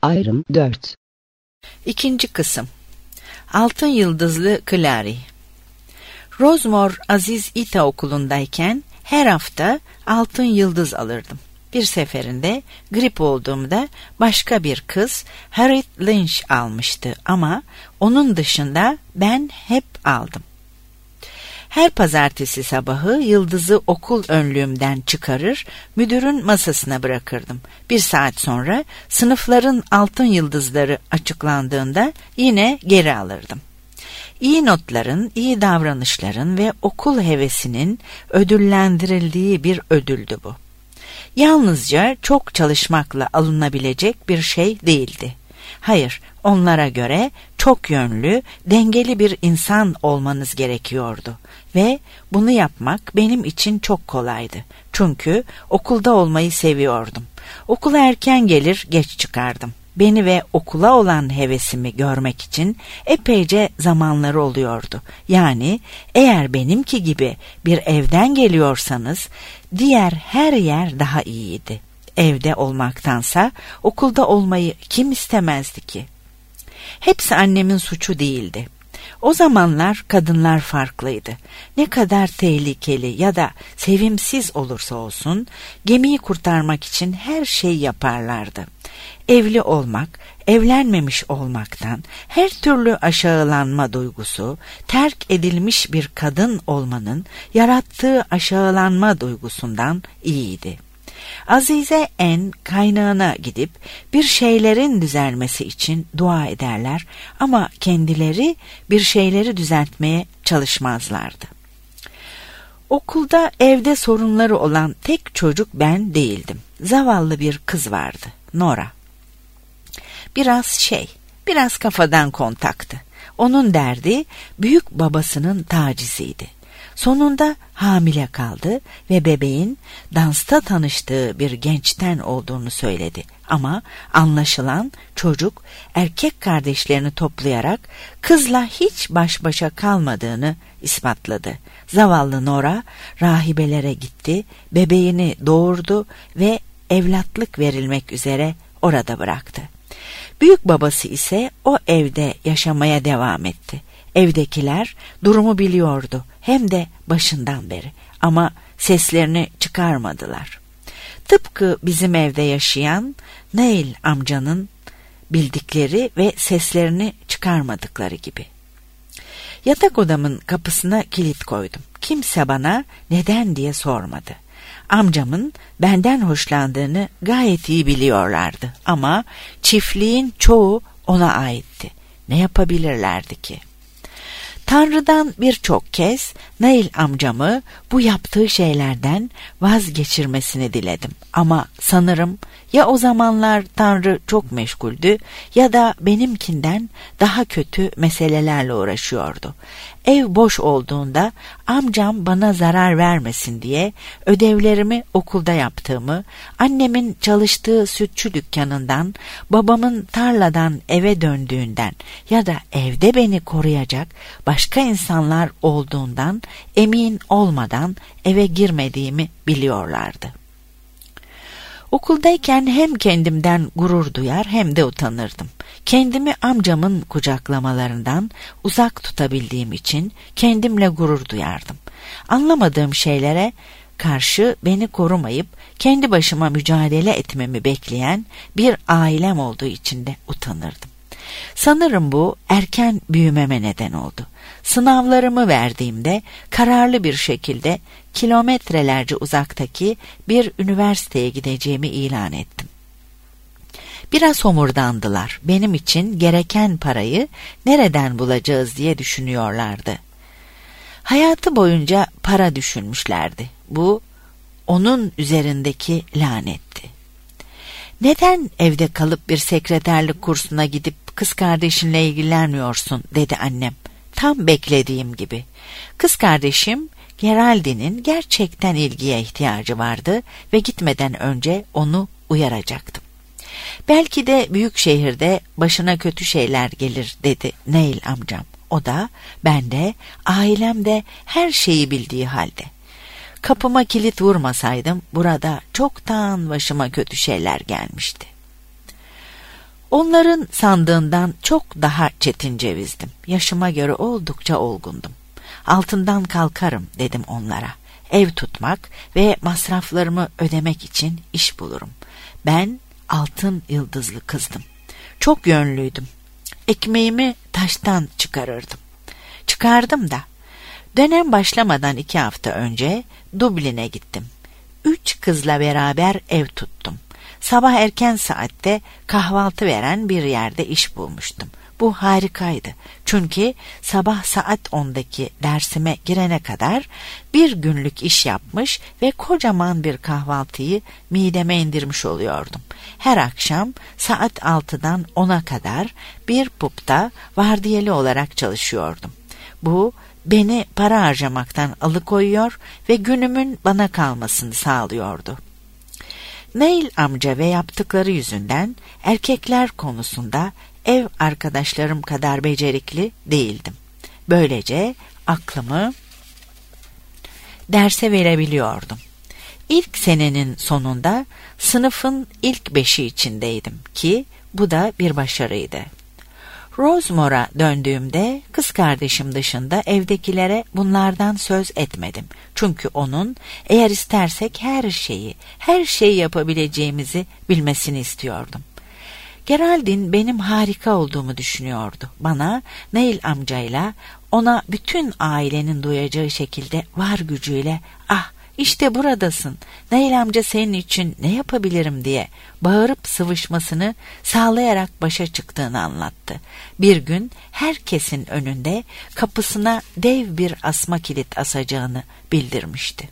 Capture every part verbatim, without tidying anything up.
Ayrım dört. İkinci kısım. Altın Yıldızlı Clary. Rosemore Aziz İta okulundayken her hafta altın yıldız alırdım. Bir seferinde grip olduğumda başka bir kız Harriet Lynch almıştı ama onun dışında ben hep aldım. Her pazartesi sabahı yıldızı okul önlüğümden çıkarır, müdürün masasına bırakırdım. Bir saat sonra sınıfların altın yıldızları açıklandığında yine geri alırdım. İyi notların, iyi davranışların ve okul hevesinin ödüllendirildiği bir ödüldü bu. Yalnızca çok çalışmakla alınabilecek bir şey değildi. Hayır, onlara göre çok yönlü, dengeli bir insan olmanız gerekiyordu ve bunu yapmak benim için çok kolaydı. Çünkü okulda olmayı seviyordum. Okula erken gelir, geç çıkardım. Beni ve okula olan hevesimi görmek için epeyce zamanları oluyordu. Yani eğer benimki gibi bir evden geliyorsanız diğer her yer daha iyiydi. Evde olmaktansa okulda olmayı kim istemezdi ki? Hepsi annemin suçu değildi. O zamanlar kadınlar farklıydı. Ne kadar tehlikeli ya da sevimsiz olursa olsun gemiyi kurtarmak için her şeyi yaparlardı. Evli olmak, evlenmemiş olmaktan, her türlü aşağılanma duygusu, terk edilmiş bir kadın olmanın yarattığı aşağılanma duygusundan iyiydi. Azize En kaynağına gidip bir şeylerin düzelmesi için dua ederler ama kendileri bir şeyleri düzeltmeye çalışmazlardı. Okulda evde sorunları olan tek çocuk ben değildim. Zavallı bir kız vardı, Nora. Biraz şey, biraz kafadan kontaktı. Onun derdi büyük babasının taciziydi. Sonunda hamile kaldı ve bebeğin dansta tanıştığı bir gençten olduğunu söyledi. Ama anlaşılan çocuk erkek kardeşlerini toplayarak kızla hiç baş başa kalmadığını ispatladı. Zavallı Nora rahibelere gitti, bebeğini doğurdu ve evlatlık verilmek üzere orada bıraktı. Büyük babası ise o evde yaşamaya devam etti. Evdekiler durumu biliyordu hem de başından beri ama seslerini çıkarmadılar. Tıpkı bizim evde yaşayan Neil amcanın bildikleri ve seslerini çıkarmadıkları gibi. Yatak odamın kapısına kilit koydum. Kimse bana neden diye sormadı. Amcamın benden hoşlandığını gayet iyi biliyorlardı ama çiftliğin çoğu ona aitti. Ne yapabilirlerdi ki? Tanrı'dan birçok kez Neil amcamı bu yaptığı şeylerden vazgeçirmesini diledim. Ama sanırım ya o zamanlar Tanrı çok meşguldü ya da benimkinden daha kötü meselelerle uğraşıyordu. Ev boş olduğunda amcam bana zarar vermesin diye ödevlerimi okulda yaptığımı, annemin çalıştığı sütçü dükkanından, babamın tarladan eve döndüğünden ya da evde beni koruyacak başka insanlar olduğundan emin olmadan eve girmediğimi biliyorlardı. Okuldayken hem kendimden gurur duyar hem de utanırdım. Kendimi amcamın kucaklamalarından uzak tutabildiğim için kendimle gurur duyardım. Anlamadığım şeylere karşı beni korumayıp kendi başıma mücadele etmemi bekleyen bir ailem olduğu için de utanırdım. Sanırım bu erken büyümeme neden oldu. Sınavlarımı verdiğimde kararlı bir şekilde kilometrelerce uzaktaki bir üniversiteye gideceğimi ilan ettim. Biraz homurdandılar. Benim için gereken parayı nereden bulacağız diye düşünüyorlardı. Hayatı boyunca para düşünmüşlerdi. Bu onun üzerindeki lanetti. Neden evde kalıp bir sekreterlik kursuna gidip kız kardeşinle ilgilenmiyorsun dedi annem. Tam beklediğim gibi. Kız kardeşim Geraldine'in gerçekten ilgiye ihtiyacı vardı ve gitmeden önce onu uyaracaktım. Belki de büyük şehirde başına kötü şeyler gelir dedi Neil amcam. O da, ben de, ailem de her şeyi bildiği halde. Kapıma kilit vurmasaydım burada çoktan başıma kötü şeyler gelmişti. Onların sandığından çok daha çetin cevizdim. Yaşıma göre oldukça olgundum. Altından kalkarım dedim onlara. Ev tutmak ve masraflarımı ödemek için iş bulurum. Ben altın yıldızlı kızdım. Çok yönlüydüm. Ekmeğimi taştan çıkarırdım. Çıkardım da. Dönem başlamadan iki hafta önce Dublin'e gittim. Üç kızla beraber ev tuttum. Sabah erken saatte kahvaltı veren bir yerde iş bulmuştum. Bu harikaydı. Çünkü sabah saat ondaki dersime girene kadar bir günlük iş yapmış ve kocaman bir kahvaltıyı mideme indirmiş oluyordum. Her akşam saat altıdan ona kadar bir pub'da vardiyeli olarak çalışıyordum. Bu beni para harcamaktan alıkoyuyor ve günümün bana kalmasını sağlıyordu. Neil amca ve yaptıkları yüzünden erkekler konusunda ev arkadaşlarım kadar becerikli değildim. Böylece aklımı derse verebiliyordum. İlk senenin sonunda sınıfın ilk beşi içindeydim ki bu da bir başarıydı. Rosemore'a döndüğümde kız kardeşim dışında evdekilere bunlardan söz etmedim. Çünkü onun eğer istersek her şeyi, her şeyi yapabileceğimizi bilmesini istiyordum. Geraldine benim harika olduğumu düşünüyordu. Bana Neil amcayla ona bütün ailenin duyacağı şekilde var gücüyle "Ah işte buradasın, Neil amca senin için ne yapabilirim?" diye bağırıp sıvışmasını sağlayarak başa çıktığını anlattı. Bir gün herkesin önünde kapısına dev bir asma kilit asacağını bildirmişti.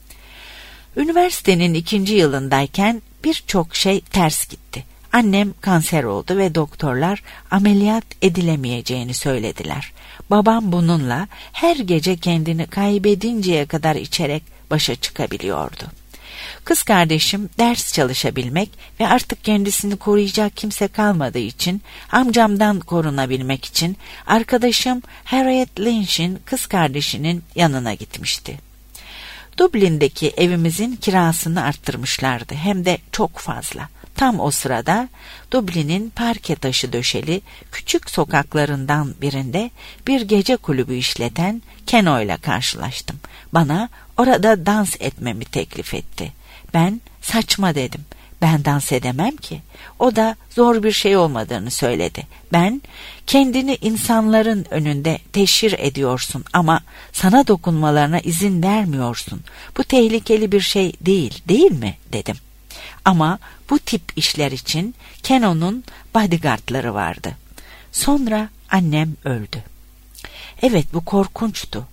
Üniversitenin ikinci yılındayken birçok şey ters gitti. Annem kanser oldu ve doktorlar ameliyat edilemeyeceğini söylediler. Babam bununla her gece kendini kaybedinceye kadar içerek başa çıkabiliyordu. Kız kardeşim ders çalışabilmek ve artık kendisini koruyacak kimse kalmadığı için amcamdan korunabilmek için arkadaşım Harriet Lynch'in kız kardeşinin yanına gitmişti. Dublin'deki evimizin kirasını arttırmışlardı, hem de çok fazla. Tam o sırada Dublin'in parke taşı döşeli küçük sokaklarından birinde bir gece kulübü işleten Keno ile karşılaştım. Bana orada dans etmemi teklif etti. Ben saçma dedim. Ben dans edemem ki. O da zor bir şey olmadığını söyledi. Ben kendini insanların önünde teşhir ediyorsun ama sana dokunmalarına izin vermiyorsun. Bu tehlikeli bir şey değil, değil mi? Dedim. Ama bu tip işler için Keno'nun bodyguardları vardı. Sonra annem öldü. Evet, bu korkunçtu.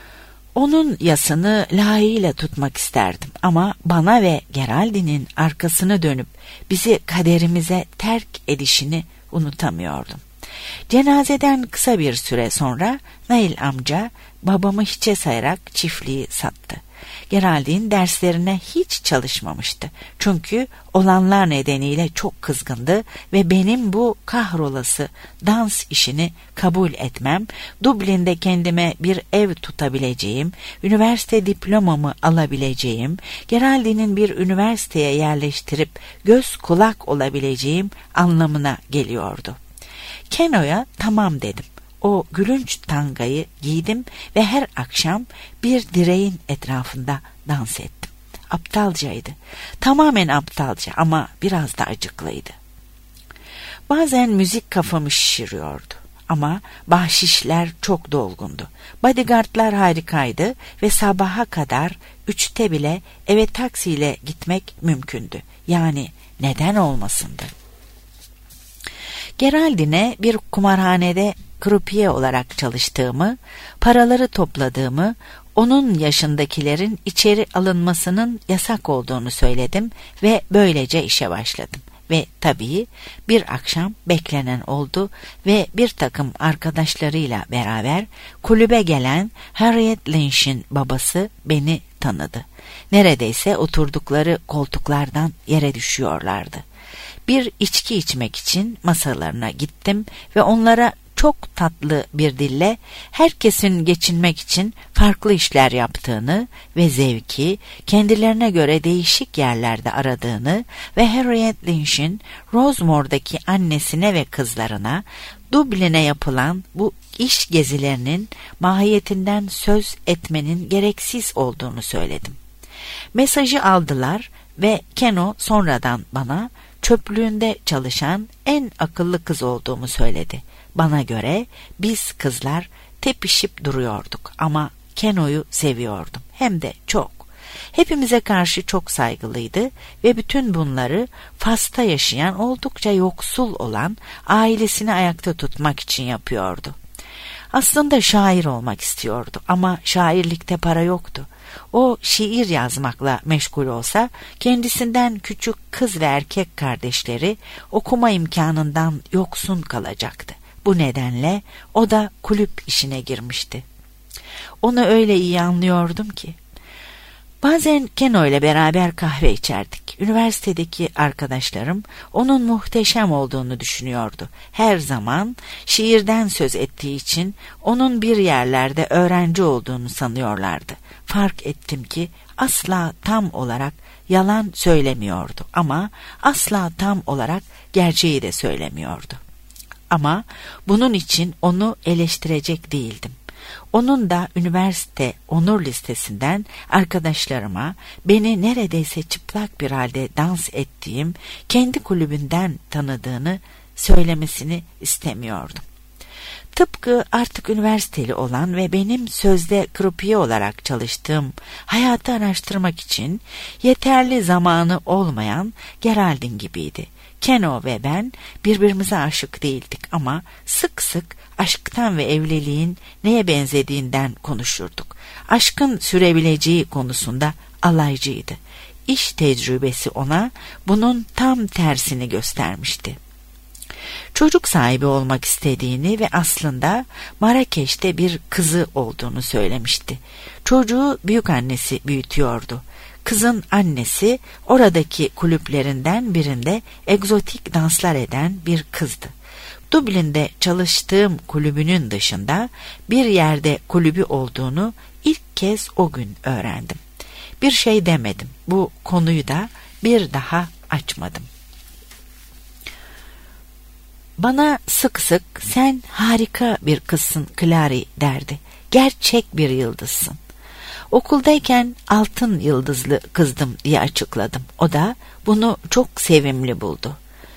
Onun yasını layığıyla tutmak isterdim ama bana ve Geraldine'in arkasını dönüp bizi kaderimize terk edişini unutamıyordum. Cenazeden kısa bir süre sonra Neil amca babamı hiçe sayarak çiftliği sattı. Geraldine derslerine hiç çalışmamıştı. Çünkü olanlar nedeniyle çok kızgındı ve benim bu kahrolası dans işini kabul etmem, Dublin'de kendime bir ev tutabileceğim, üniversite diplomamı alabileceğim, Geraldine'in bir üniversiteye yerleştirip göz kulak olabileceğim anlamına geliyordu. Keno'ya tamam dedim. O gülünç tangayı giydim ve her akşam bir direğin etrafında dans ettim. Aptalcaydı. Tamamen aptalca ama biraz da acıklıydı. Bazen müzik kafamı şişiriyordu ama bahşişler çok dolgundu. Bodyguardlar harikaydı ve sabaha kadar üçte bile eve taksiyle gitmek mümkündü. Yani neden olmasındı? Geraldine bir kumarhanede krupiye olarak çalıştığımı, paraları topladığımı, onun yaşındakilerin içeri alınmasının yasak olduğunu söyledim ve böylece işe başladım. Ve tabii bir akşam beklenen oldu ve bir takım arkadaşlarıyla beraber kulübe gelen Harriet Lynch'in babası beni tanıdı. Neredeyse oturdukları koltuklardan yere düşüyorlardı. Bir içki içmek için masalarına gittim ve onlara çok tatlı bir dille herkesin geçinmek için farklı işler yaptığını ve zevki kendilerine göre değişik yerlerde aradığını ve Harriet Lynch'in Rosemore'daki annesine ve kızlarına Dublin'e yapılan bu iş gezilerinin mahiyetinden söz etmenin gereksiz olduğunu söyledim. Mesajı aldılar ve Keno sonradan bana çöplüğünde çalışan en akıllı kız olduğumu söyledi. Bana göre biz kızlar tepişip duruyorduk ama Keno'yu seviyordum. Hem de çok. Hepimize karşı çok saygılıydı ve bütün bunları Fas'ta yaşayan oldukça yoksul olan ailesini ayakta tutmak için yapıyordu. Aslında şair olmak istiyordu ama şairlikte para yoktu. O şiir yazmakla meşgul olsa kendisinden küçük kız ve erkek kardeşleri okuma imkanından yoksun kalacaktı. Bu nedenle o da kulüp işine girmişti. Onu öyle iyi anlıyordum ki. Bazen Keno ile beraber kahve içerdik. Üniversitedeki arkadaşlarım onun muhteşem olduğunu düşünüyordu. Her zaman şiirden söz ettiği için onun bir yerlerde öğrenci olduğunu sanıyorlardı. Fark ettim ki asla tam olarak yalan söylemiyordu ama asla tam olarak gerçeği de söylemiyordu. Ama bunun için onu eleştirecek değildim. Onun da üniversite onur listesinden arkadaşlarıma beni neredeyse çıplak bir halde dans ettiğim kendi kulübünden tanıdığını söylemesini istemiyordum. Tıpkı artık üniversiteli olan ve benim sözde krupiye olarak çalıştığım hayatı araştırmak için yeterli zamanı olmayan Geraldine gibiydi. Keno ve ben birbirimize aşık değildik ama sık sık aşktan ve evliliğin neye benzediğinden konuşurduk. Aşkın sürebileceği konusunda alaycıydı. İş tecrübesi ona bunun tam tersini göstermişti. Çocuk sahibi olmak istediğini ve aslında Marrakeş'te bir kızı olduğunu söylemişti. Çocuğu büyükannesi büyütüyordu. Kızın annesi oradaki kulüplerinden birinde egzotik danslar eden bir kızdı. Dublin'de çalıştığım kulübünün dışında bir yerde kulübü olduğunu ilk kez o gün öğrendim. Bir şey demedim. Bu konuyu da bir daha açmadım. Bana sık sık sen harika bir kızsın Clary derdi. Gerçek bir yıldızsın. Okuldayken altın yıldızlı kızdım diye açıkladım. O da bunu çok sevimli buldu.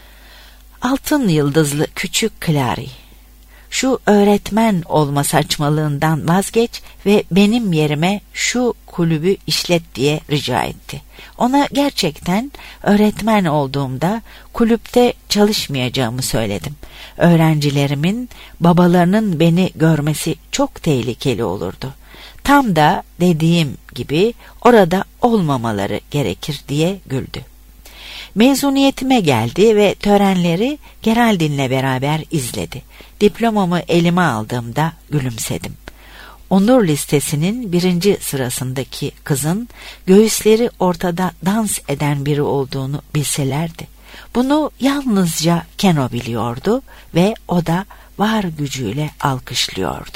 Altın yıldızlı küçük Clary, şu öğretmen olma saçmalığından vazgeç ve benim yerime şu kulübü işlet diye rica etti. Ona gerçekten öğretmen olduğumda kulüpte çalışmayacağımı söyledim. Öğrencilerimin babalarının beni görmesi çok tehlikeli olurdu. Tam da dediğim gibi orada olmamaları gerekir diye güldü. Mezuniyetime geldi ve törenleri Geraldine'le beraber izledi. Diplomamı elime aldığımda gülümsedim. Onur listesinin birinci sırasındaki kızın göğüsleri ortada dans eden biri olduğunu bilselerdi. Bunu yalnızca Keno biliyordu ve o da var gücüyle alkışlıyordu.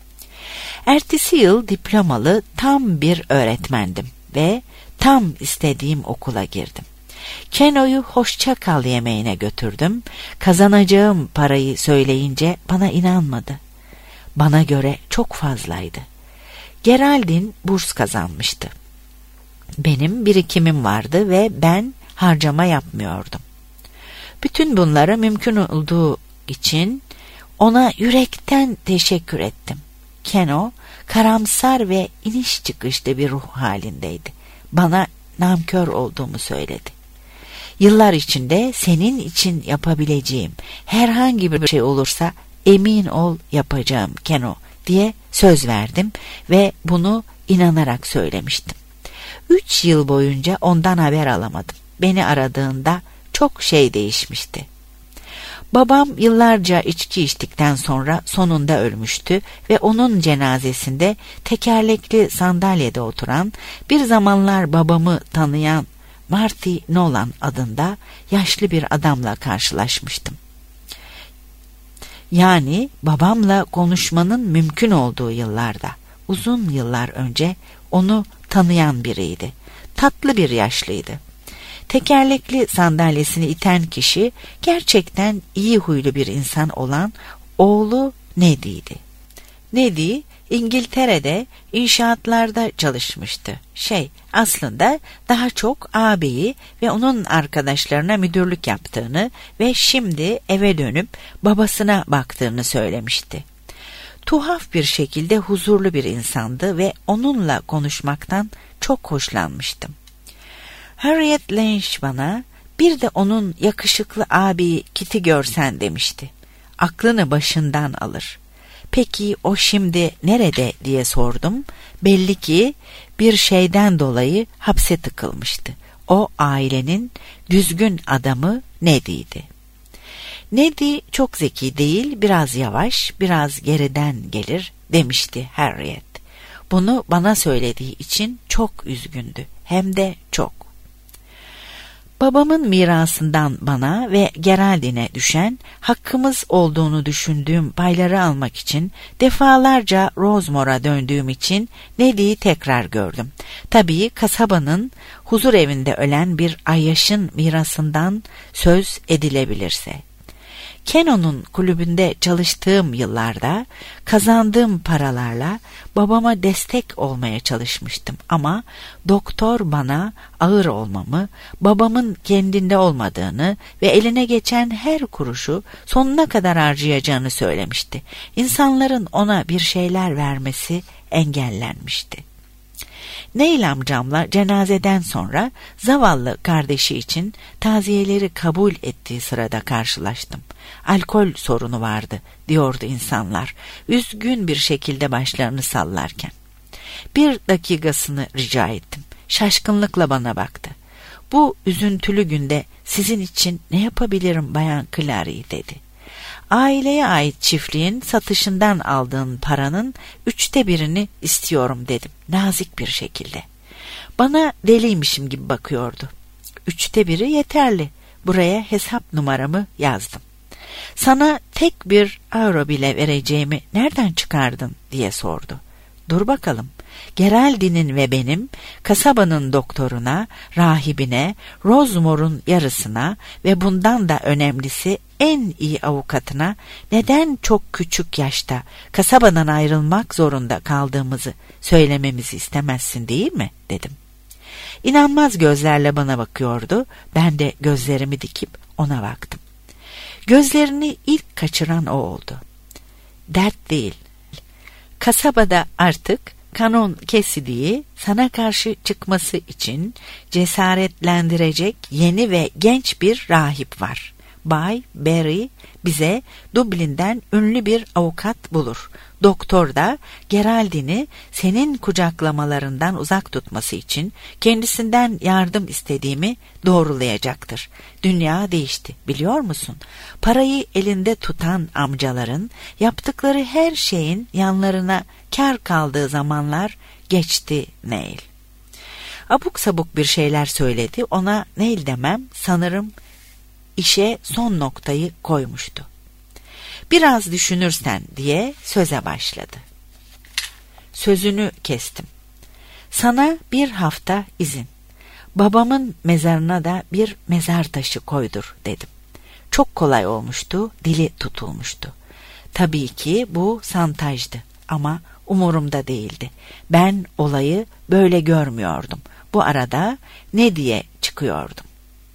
Ertesi yıl diplomalı tam bir öğretmendim ve tam istediğim okula girdim. Keno'yu hoşça kal yemeğine götürdüm. Kazanacağım parayı söyleyince bana inanmadı. Bana göre çok fazlaydı. Geraldine burs kazanmıştı. Benim birikimim vardı ve ben harcama yapmıyordum. Bütün bunlara mümkün olduğu için ona yürekten teşekkür ettim. Keno karamsar ve iniş çıkışlı bir ruh halindeydi. Bana namkör olduğumu söyledi. Yıllar içinde senin için yapabileceğim herhangi bir şey olursa emin ol yapacağım Keno diye söz verdim ve bunu inanarak söylemiştim. Üç yıl boyunca ondan haber alamadım. Beni aradığında çok şey değişmişti. Babam yıllarca içki içtikten sonra sonunda ölmüştü ve onun cenazesinde tekerlekli sandalyede oturan, bir zamanlar babamı tanıyan Marty Nolan adında yaşlı bir adamla karşılaşmıştım. Yani babamla konuşmanın mümkün olduğu yıllarda, uzun yıllar önce onu tanıyan biriydi. Tatlı bir yaşlıydı. Tekerlekli sandalyesini iten kişi gerçekten iyi huylu bir insan olan oğlu Neddy'ydi. Neddy İngiltere'de inşaatlarda çalışmıştı. Şey, aslında daha çok ağabeyi ve onun arkadaşlarına müdürlük yaptığını ve şimdi eve dönüp babasına baktığını söylemişti. Tuhaf bir şekilde huzurlu bir insandı ve onunla konuşmaktan çok hoşlanmıştım. Harriet Lynch bana bir de onun yakışıklı ağabeyi Kit'i görsen demişti. Aklını başından alır. Peki o şimdi nerede diye sordum. Belli ki bir şeyden dolayı hapse tıkılmıştı. O ailenin düzgün adamı Neddy'ydi. Neddy çok zeki değil, biraz yavaş, biraz geriden gelir demişti Harriet. Bunu bana söylediği için çok üzgündü. Hem de çok. Babamın mirasından bana ve Geraldine düşen hakkımız olduğunu düşündüğüm payları almak için defalarca Rosemore'a döndüğüm için Neddy'yi tekrar gördüm. Tabii kasabanın huzur evinde ölen bir ayyaşın mirasından söz edilebilirse. Keno'nun kulübünde çalıştığım yıllarda kazandığım paralarla babama destek olmaya çalışmıştım ama doktor bana ağır olmamı, babamın kendinde olmadığını ve eline geçen her kuruşu sonuna kadar harcayacağını söylemişti. İnsanların ona bir şeyler vermesi engellenmişti. Neil amcamla cenazeden sonra zavallı kardeşi için taziyeleri kabul ettiği sırada karşılaştım. Alkol sorunu vardı diyordu insanlar, üzgün bir şekilde başlarını sallarken. Bir dakikasını rica ettim. Şaşkınlıkla bana baktı. Bu üzüntülü günde sizin için ne yapabilirim Bayan Clary dedi. Aileye ait çiftliğin satışından aldığın paranın üçte birini istiyorum dedim nazik bir şekilde. Bana deliymişim gibi bakıyordu. Üçte biri yeterli. Buraya hesap numaramı yazdım. Sana tek bir euro bile vereceğimi nereden çıkardın diye sordu. Dur bakalım. Geraldine'in ve benim kasabanın doktoruna, rahibine, Rosemore'un yarısına ve bundan da önemlisi en iyi avukatına neden çok küçük yaşta kasabadan ayrılmak zorunda kaldığımızı söylememizi istemezsin değil mi dedim. İnanmaz gözlerle bana bakıyordu. Ben de gözlerimi dikip ona baktım. Gözlerini ilk kaçıran o oldu. Dert değil. Kasabada artık kanon Cassidy'yi sana karşı çıkması için cesaretlendirecek yeni ve genç bir rahip var. Bay Barry bize Dublin'den ünlü bir avukat bulur. Doktor da Geraldine'i senin kucaklamalarından uzak tutması için kendisinden yardım istediğimi doğrulayacaktır. Dünya değişti, biliyor musun? Parayı elinde tutan amcaların yaptıkları her şeyin yanlarına kar kaldığı zamanlar geçti Neil. Abuk sabuk bir şeyler söyledi. Ona Neil demem sanırım işe son noktayı koymuştu. Biraz düşünürsen diye söze başladı. Sözünü kestim. Sana bir hafta izin. Babamın mezarına da bir mezar taşı koydur dedim. Çok kolay olmuştu, dili tutulmuştu. Tabii ki bu santajdı ama umurumda değildi. Ben olayı böyle görmüyordum. Bu arada ne diye çıkıyordum.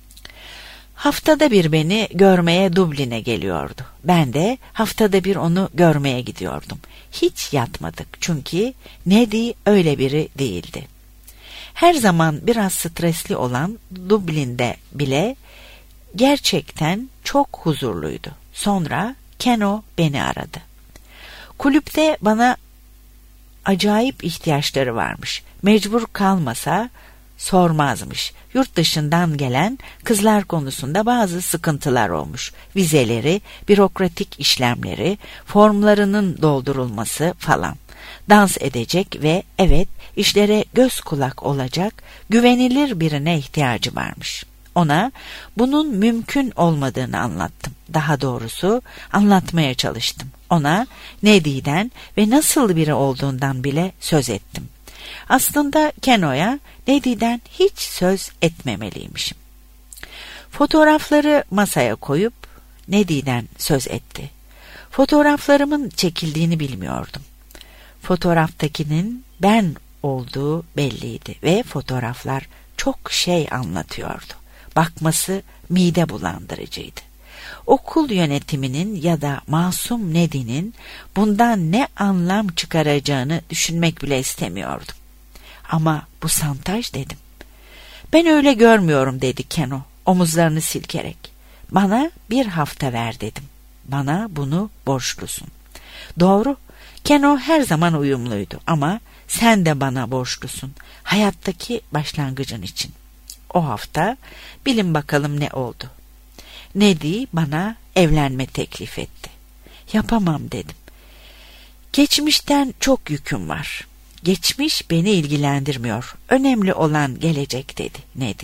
Haftada bir beni görmeye Dublin'e geliyordu. Ben de haftada bir onu görmeye gidiyordum. Hiç yatmadık çünkü Neddy öyle biri değildi. Her zaman biraz stresli olan Dublin'de bile gerçekten çok huzurluydu. Sonra Keno beni aradı. Kulüpte bana acayip ihtiyaçları varmış. Mecbur kalmasa sormazmış. Yurt dışından gelen kızlar konusunda bazı sıkıntılar olmuş. Vizeleri, bürokratik işlemleri, formlarının doldurulması falan. Dans edecek ve evet işlere göz kulak olacak güvenilir birine ihtiyacı varmış. Ona bunun mümkün olmadığını anlattım. Daha doğrusu anlatmaya çalıştım. Ona Neddy'den ve nasıl biri olduğundan bile söz ettim. Aslında Keno'ya Neddy'den hiç söz etmemeliymişim. Fotoğrafları masaya koyup Neddy'den söz etti. Fotoğraflarımın çekildiğini bilmiyordum. Fotoğraftakinin ben olduğu belliydi ve fotoğraflar çok şey anlatıyordu. Bakması mide bulandırıcıydı. Okul yönetiminin ya da masum Neddy'nin bundan ne anlam çıkaracağını düşünmek bile istemiyordum. Ama bu santaj dedim. Ben öyle görmüyorum dedi Keno omuzlarını silkerek. Bana bir hafta ver dedim. Bana bunu borçlusun. Doğru, Keno her zaman uyumluydu ama sen de bana borçlusun. Hayattaki başlangıcın için. O hafta bilin bakalım ne oldu. Neddy bana evlenme teklif etti. Yapamam dedim. Geçmişten çok yüküm var. Geçmiş beni ilgilendirmiyor. Önemli olan gelecek dedi Neddy.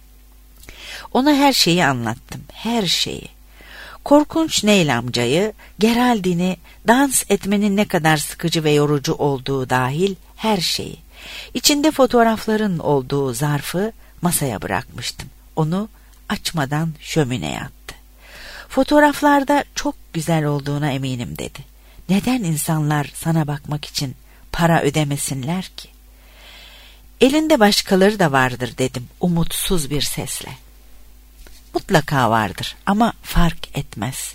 Ona her şeyi anlattım. Her şeyi. Korkunç Neil amcayı, Geraldin'i, dans etmenin ne kadar sıkıcı ve yorucu olduğu dahil her şeyi. İçinde fotoğrafların olduğu zarfı masaya bırakmıştım. Onu açmadan şömineye attı. Fotoğraflarda çok güzel olduğuna eminim dedi. Neden insanlar sana bakmak için para ödemesinler ki? Elinde başkaları da vardır dedim umutsuz bir sesle. Mutlaka vardır ama fark etmez.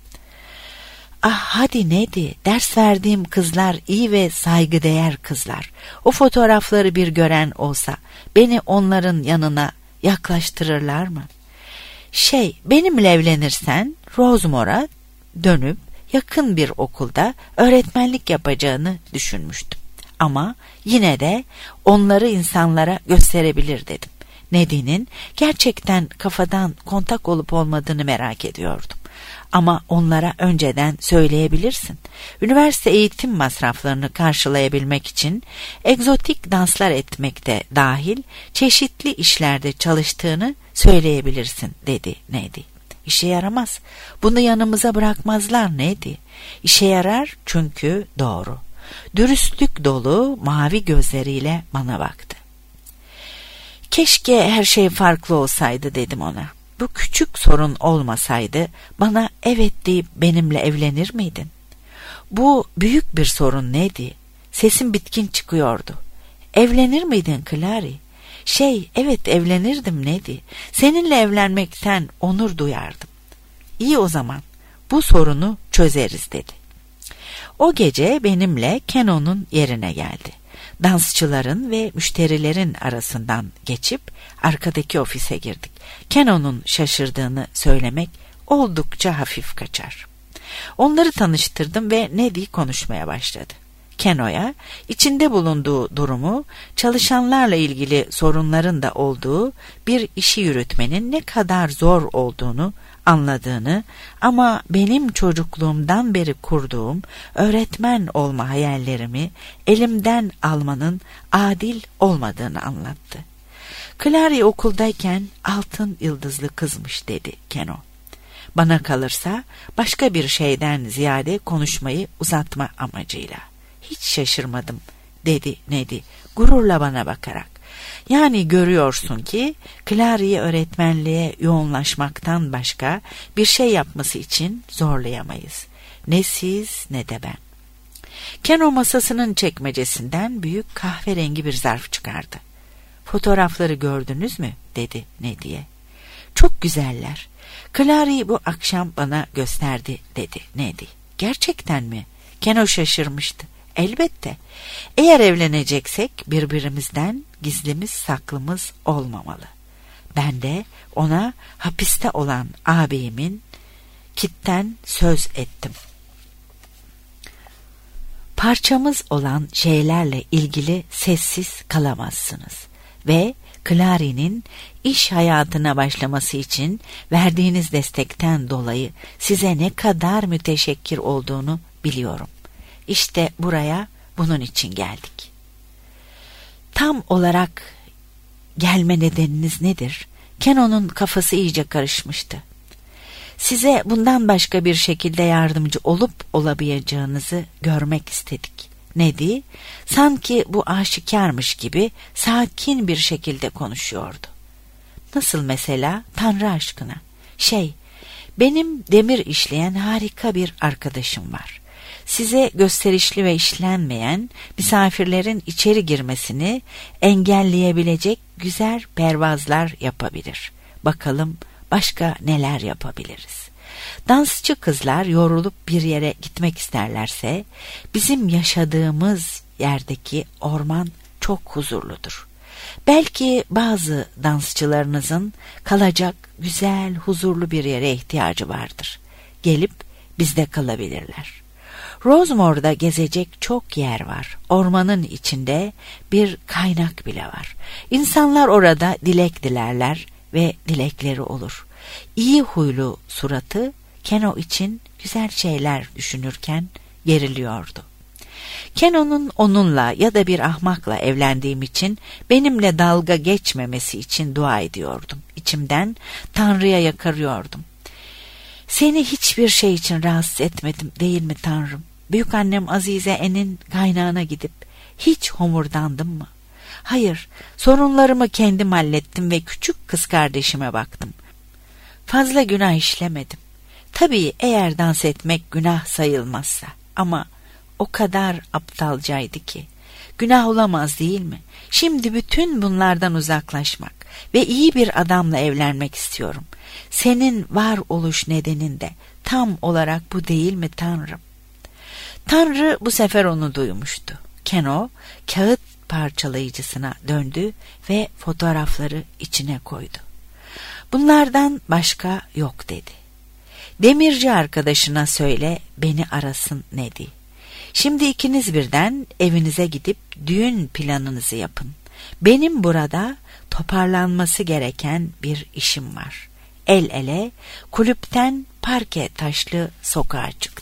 Ah hadi Neddy, ders verdiğim kızlar iyi ve saygıdeğer kızlar. O fotoğrafları bir gören olsa beni onların yanına yaklaştırırlar mı? Şey, benimle evlenirsen Rosemore'a dönüp yakın bir okulda öğretmenlik yapacağını düşünmüştüm. Ama yine de onları insanlara gösterebilir dedim. Neddy'nin gerçekten kafadan kontak olup olmadığını merak ediyordum. Ama onlara önceden söyleyebilirsin. Üniversite eğitim masraflarını karşılayabilmek için egzotik danslar etmekte dahil çeşitli işlerde çalıştığını söyleyebilirsin dedi Neddy. İşe yaramaz. Bunu yanımıza bırakmazlar Neddy. İşe yarar çünkü doğru. Dürüstlük dolu mavi gözleriyle bana baktı. Keşke her şey farklı olsaydı dedim ona. Bu küçük sorun olmasaydı bana evet deyip benimle evlenir miydin? Bu büyük bir sorun Neddy. Sesim bitkin çıkıyordu. Evlenir miydin Clary? Şey, evet evlenirdim Neddy. Seninle evlenmekten onur duyardım. İyi o zaman. Bu sorunu çözeriz dedi. O gece benimle Keno'nun yerine geldi. Dansçıların ve müşterilerin arasından geçip arkadaki ofise girdik. Keno'nun şaşırdığını söylemek oldukça hafif kaçar. Onları tanıştırdım ve Neddy konuşmaya başladı. Keno'ya içinde bulunduğu durumu, çalışanlarla ilgili sorunların da olduğu bir işi yürütmenin ne kadar zor olduğunu anladığını ama benim çocukluğumdan beri kurduğum öğretmen olma hayallerimi elimden almanın adil olmadığını anlattı. Clary okuldayken altın yıldızlı kızmış dedi Keno. Bana kalırsa başka bir şeyden ziyade konuşmayı uzatma amacıyla. Hiç şaşırmadım dedi Neddy gururla bana bakarak. Yani görüyorsun ki Clary'yi öğretmenliğe yoğunlaşmaktan başka bir şey yapması için zorlayamayız. Ne siz ne de ben. Keno masasının çekmecesinden büyük kahverengi bir zarf çıkardı. Fotoğrafları gördünüz mü? Dedi Neddy'ye. Çok güzeller. Clary bu akşam bana gösterdi dedi Neddy. Gerçekten mi? Keno şaşırmıştı. Elbette. Eğer evleneceksek birbirimizden gizlimiz saklımız olmamalı. Ben de ona hapiste olan ağabeyimin Kit'ten söz ettim. Parçamız olan şeylerle ilgili sessiz kalamazsınız ve Clary'nin iş hayatına başlaması için verdiğiniz destekten dolayı size ne kadar müteşekkir olduğunu biliyorum. İşte buraya bunun için geldik. Tam olarak gelme nedeniniz nedir? Keno'nun kafası iyice karışmıştı. Size bundan başka bir şekilde yardımcı olup olamayacağınızı görmek istedik. Nedi? Sanki bu aşikarmış gibi sakin bir şekilde konuşuyordu. Nasıl mesela? Tanrı aşkına. Şey, benim demir işleyen harika bir arkadaşım var. Size gösterişli ve işlenmeyen misafirlerin içeri girmesini engelleyebilecek güzel pervazlar yapabilir. Bakalım başka neler yapabiliriz? Dansçı kızlar yorulup bir yere gitmek isterlerse bizim yaşadığımız yerdeki orman çok huzurludur. Belki bazı dansçılarınızın kalacak güzel, huzurlu bir yere ihtiyacı vardır. Gelip bizde kalabilirler. Rosemore'da gezecek çok yer var. Ormanın içinde bir kaynak bile var. İnsanlar orada dilek dilerler ve dilekleri olur. İyi huylu suratı Keno için güzel şeyler düşünürken geriliyordu. Keno'nun onunla ya da bir ahmakla evlendiğim için benimle dalga geçmemesi için dua ediyordum. İçimden Tanrı'ya yakarıyordum. Seni hiçbir şey için rahatsız etmedim değil mi Tanrım? Büyükannem Azize En'in kaynağına gidip hiç homurdandım mı? Hayır, sorunlarımı kendim hallettim ve küçük kız kardeşime baktım. Fazla günah işlemedim. Tabii eğer dans etmek günah sayılmazsa, ama o kadar aptalcaydı ki. Günah olamaz değil mi? Şimdi bütün bunlardan uzaklaşmak ve iyi bir adamla evlenmek istiyorum. Senin var oluş nedenin de tam olarak bu değil mi Tanrım? Tanrı bu sefer onu duymuştu. Keno kağıt parçalayıcısına döndü ve fotoğrafları içine koydu. Bunlardan başka yok dedi. Demirci arkadaşına söyle beni arasın Nedi. Şimdi ikiniz birden evinize gidip düğün planınızı yapın. Benim burada toparlanması gereken bir işim var. El ele kulüpten parke taşlı sokağa çık.